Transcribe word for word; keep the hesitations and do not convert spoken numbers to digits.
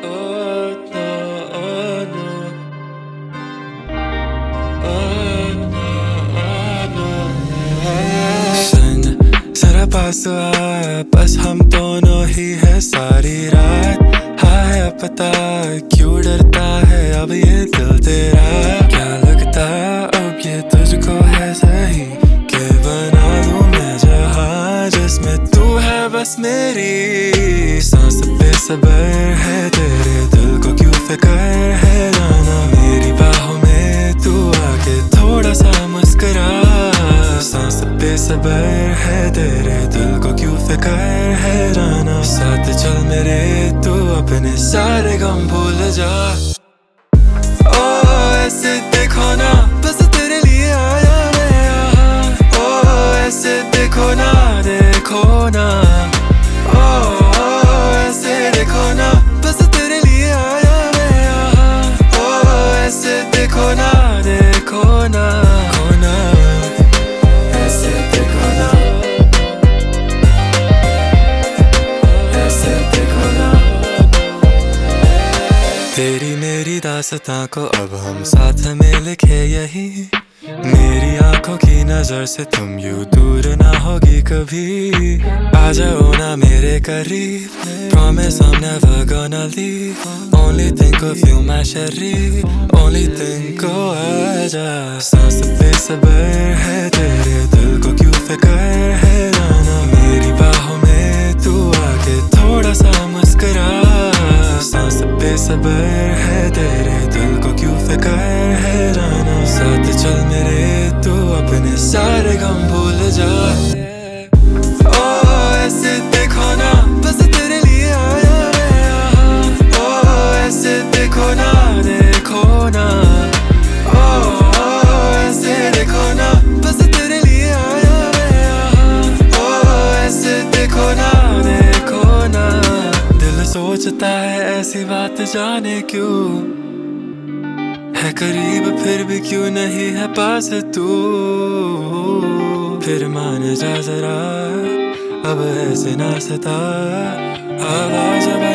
Oh no, oh no, oh no, oh no. सुन जरा पास तो आ, बस हम दोनों ही है सारी रात। हाँ है पता क्यों डरता है अब ये दिल तेरा। क्या लगता अब ये तुझको है सही कि बना लूं मैं जहां जिसमें तू है बस मेरी। सांस पे सबर है तेरे दिल को क्यों फिक्र है जाना। मेरी बाहों में तू आके थोड़ा सा मुस्कुरा। सांस पे सबर है तेरे दिल को क्यों फिक्र है जाना। साथ चल मेरे तू अपने सारे गम भूल जा। ओ ऐसे देखो ना बस तेरे लिए आया मैं यहाँ। ओ ऐसे देखो ना देखो ना। ओ ऐसे देखो ना बस तेरे लिए आया मैं यहाँ। ओ ऐसे देखो ना देखो ना खोना। ऐसे देखो ना ऐसे देखो ना। तेरी मेरी दास्तां को अब हम साथ में लिखे यही। मेरी आंखों की नजर से तुम यूं दूर ना होगी कभी। आ जाओ ना मेरे करीब Promise I'm never gonna leave. Only think of you my शरीर Only think को आजा। सांस पे सबर है तेरे दिल को क्यों फिक्र है जाना। मेरी बाहों में तू आके थोड़ा सा मुस्कुरा। सांस पे सबर है तेरे दिल को क्यों फिक्र है जाना। साथ चल मेरे तू अपने सारे गम भूल जा। ओ ऐसे देखो ना बस तेरे लिए आया मैं यहाँ। ओ ऐसे देखो ना देखो ना। ओ ऐसे देखो ना बस तेरे लिए आया मैं यहाँ। ओ ऐसे देखो ना देखो ना। दिल सोचता है ऐसी बात जाने क्यों है करीब फिर भी क्यों नहीं है पास तू। फिर मान जा जरा अब ऐसे ना सता। आवाज